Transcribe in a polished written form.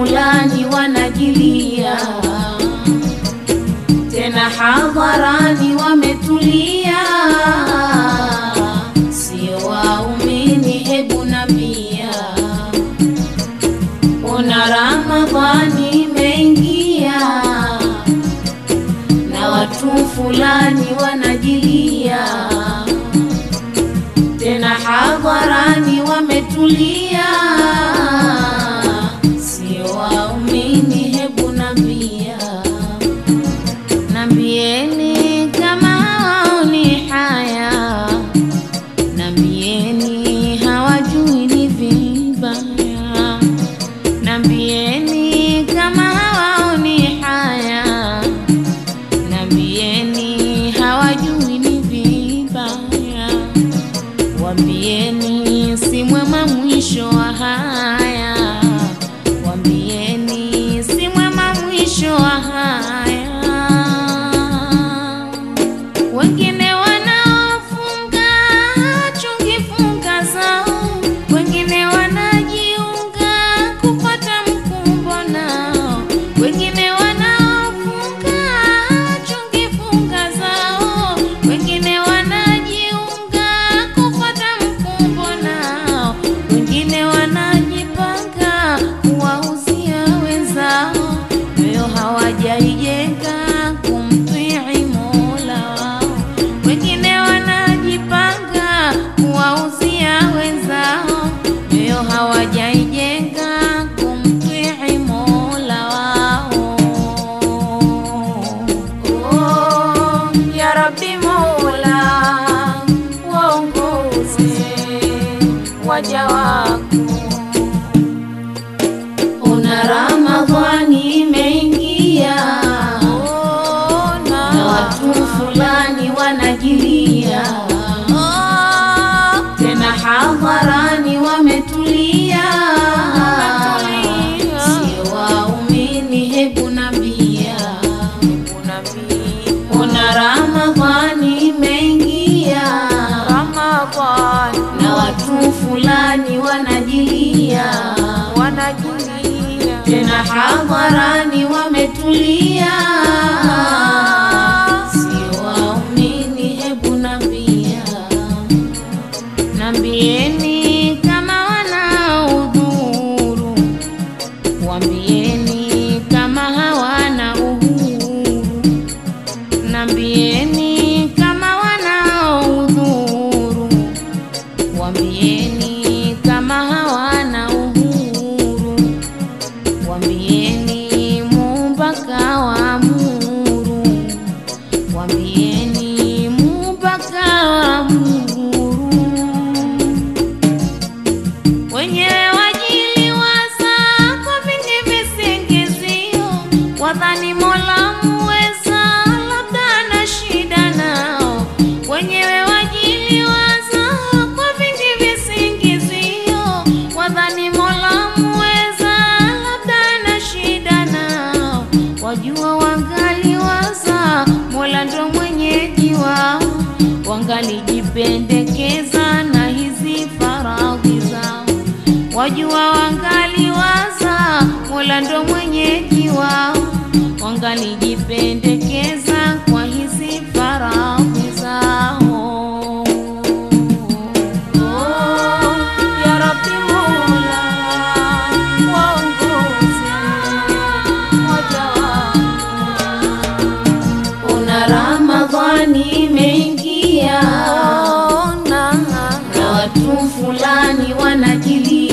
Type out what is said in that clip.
fulani wanajilia, tena hadharani wametulia. Sio waumini, hebu nambia, ona Ramadhani imeingia na watu fulani wanajilia, tena hadharani wametulia. Sio waumini, hebu nambia, nambieni kama hawaoni haya, nambieni hawajui ni vibaya, nambieni kama hawaoni haya, nambieni hawajui ni vibaya, wambieni si mwema mwisho wa haya, wambieni si mwema mwisho wa haya. Wengine wanaofunga chungi funga zao, wengine wanajiunga kupata mkumbo nao, wengine wanaofunga chungi funga zao, wengine wanajiunga kupata mkumbo nao, wengine wanajipanga kuwauzia wenzao, leo hawajaijenga kumtii Mola wao, wengine wanajipanga kuwauzia wenzao, leo hawajaijenga kumtii Mola wao. Oh, ya Rabbi Mola, waongoze waja wako. Ona Ramadhani imeingia na watu fulani wanajilia, tena hadharani wametulia. Sio waumini, hebu nambia, ona Ramadhani imeingia na watu fulani wanajilia, tena hadharani wametulia. Sio waumini, hebu nambia, nambieni kama wana udhuru, wambieni kama hawana uhuru, nambieni kama wana udhuru, wambieni kama hawana uhuru, wambieni Muumba kawaamuru, wambieni Muumba kawaamuru. Wenyewe wajiliwaza kwa vingi visingizio, wadhani Mola muweza labda ana shida nao, wenyewe wajiliwaza kwa vingi visingizio, wadhani Mola muweza labda ana shida nao, wajua wangaliwaza Mola ndo mwenyeji wao, wangalijipendekeza na hizi faradhi zao, wajua wangaliwaza Mola ndo mwenyeji wao, wangalijipendekeza kwa hizi faradhi zao. Oh, ya Rabbi Mola, waongoze waja wako. Ona Ramadhani imeingia na watu fulani wanajilia,